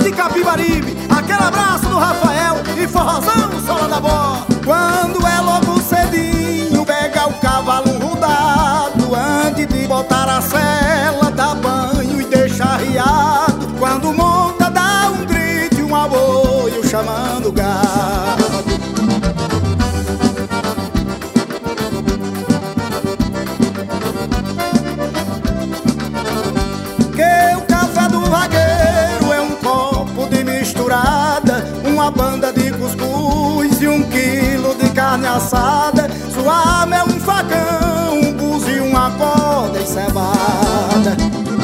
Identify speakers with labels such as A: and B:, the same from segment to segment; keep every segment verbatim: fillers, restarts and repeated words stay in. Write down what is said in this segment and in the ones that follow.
A: de Capibaribe. Aquele abraço do Rafael e forrozão, sola da bola. Quando é logo cedinho, pega o cavalo rodado, antes de botar a sela, dá banho e deixa arriado. Quando monta, dá um grito e um aboio chamando o gado. Que o café do vaqueiro é um copo de misturada, uma banda de cuscuz e um quilo de carne assada. Sua arma é um facão, um buzio, uma corda e cevada.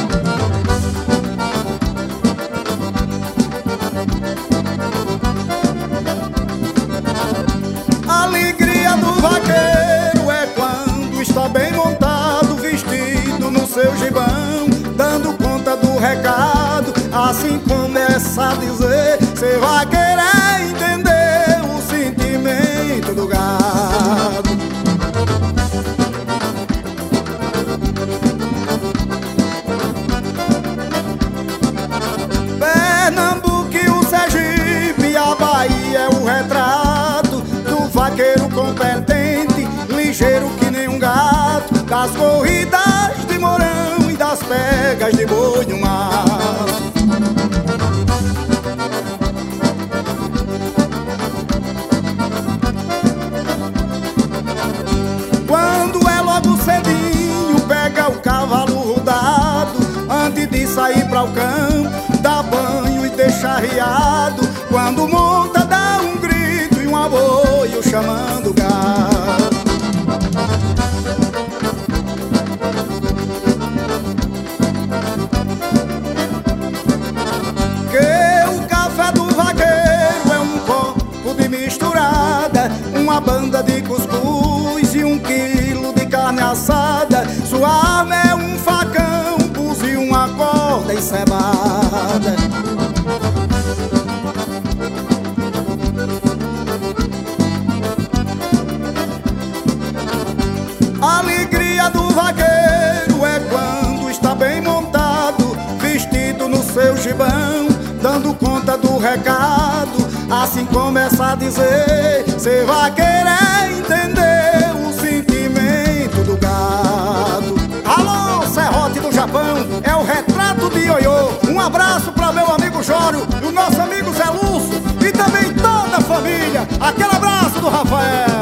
A: A alegria do vaqueiro é quando está bem montado, vestido no seu gibão, dando conta do recado. Assim começa a dizer, cê vai querer entender o sentimento do gado. Pernambuco e o Sergipe, a Bahia é o retrato do vaqueiro competente, ligeiro que nem um gato, das corridas de Mourão e das pegas de boi no mato. Quando é logo cedinho, pega o cavalo rodado, antes de sair pra o campo, dá banho e deixa arriado. Quando monta, dá um grito e um aboio chamando o gado. Que o café do vaqueiro é um copo de misturada, uma banda de cuscuz e um quilo de carne assada. Sua arma é um facão, um buzio, uma corda e cevada. A alegria do vaqueiro é quando está bem montado, vestido no seu gibão, dando conta do recado. Assim começa a dizer, cê vai querer entender o sentimento do gado. Alô, Serrote do Japão, é o retrato de Ioiô. Um abraço para meu amigo Jório e o nosso amigo Zé Lúcio, e também toda a família. Aquele abraço do Rafael.